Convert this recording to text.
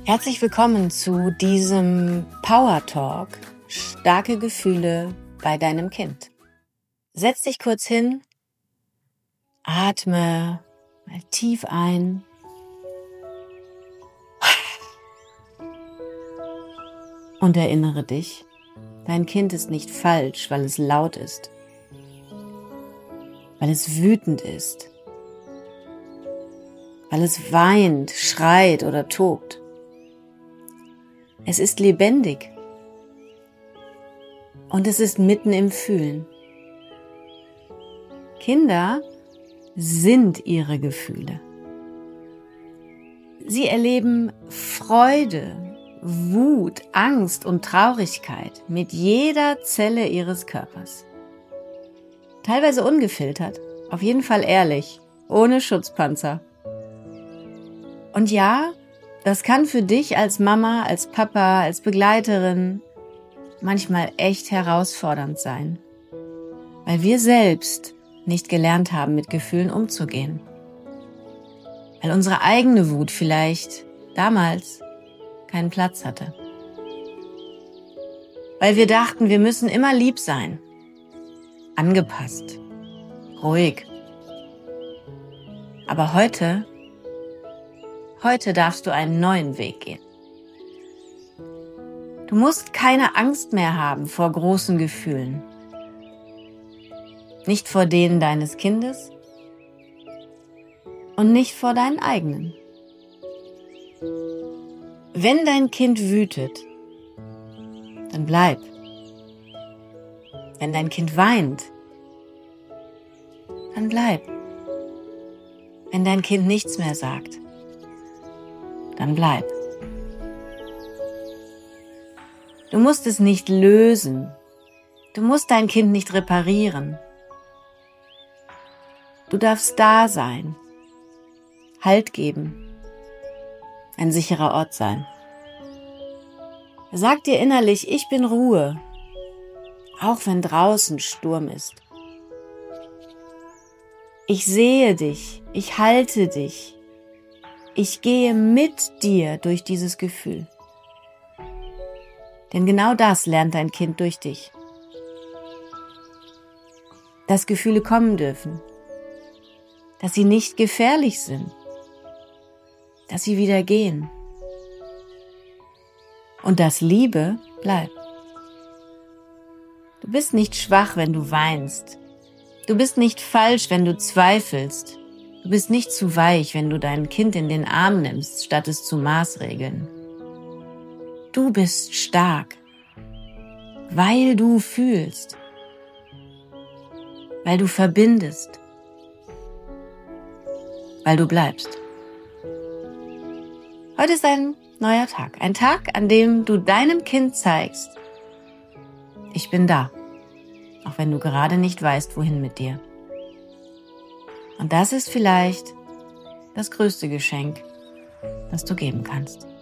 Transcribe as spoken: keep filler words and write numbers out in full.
Herzlich willkommen zu diesem Power Talk. Starke Gefühle bei deinem Kind. Setz dich kurz hin, atme mal tief ein und erinnere dich, dein Kind ist nicht falsch, weil es laut ist, weil es wütend ist, weil es weint, schreit oder tobt. Es ist lebendig und es ist mitten im Fühlen. Kinder sind ihre Gefühle. Sie erleben Freude, Wut, Angst und Traurigkeit mit jeder Zelle ihres Körpers. Teilweise ungefiltert, auf jeden Fall ehrlich, ohne Schutzpanzer. Und ja, das kann für dich als Mama, als Papa, als Begleiterin manchmal echt herausfordernd sein, weil wir selbst nicht gelernt haben, mit Gefühlen umzugehen. Weil unsere eigene Wut vielleicht damals keinen Platz hatte. Weil wir dachten, wir müssen immer lieb sein, angepasst, ruhig. Aber heute Heute darfst du einen neuen Weg gehen. Du musst keine Angst mehr haben vor großen Gefühlen. Nicht vor denen deines Kindes und nicht vor deinen eigenen. Wenn dein Kind wütet, dann bleib. Wenn dein Kind weint, dann bleib. Wenn dein Kind nichts mehr sagt, dann bleib. Du musst es nicht lösen. Du musst dein Kind nicht reparieren. Du darfst da sein, Halt geben, ein sicherer Ort sein. Sag dir innerlich, ich bin Ruhe, auch wenn draußen Sturm ist. Ich sehe dich, ich halte dich. Ich gehe mit dir durch dieses Gefühl. Denn genau das lernt dein Kind durch dich. Dass Gefühle kommen dürfen. Dass sie nicht gefährlich sind. Dass sie wieder gehen. Und dass Liebe bleibt. Du bist nicht schwach, wenn du weinst. Du bist nicht falsch, wenn du zweifelst. Du bist nicht zu weich, wenn du dein Kind in den Arm nimmst, statt es zu maßregeln. Du bist stark, weil du fühlst, weil du verbindest, weil du bleibst. Heute ist ein neuer Tag, ein Tag, an dem du deinem Kind zeigst, ich bin da, auch wenn du gerade nicht weißt, wohin mit dir. Und das ist vielleicht das größte Geschenk, das du geben kannst.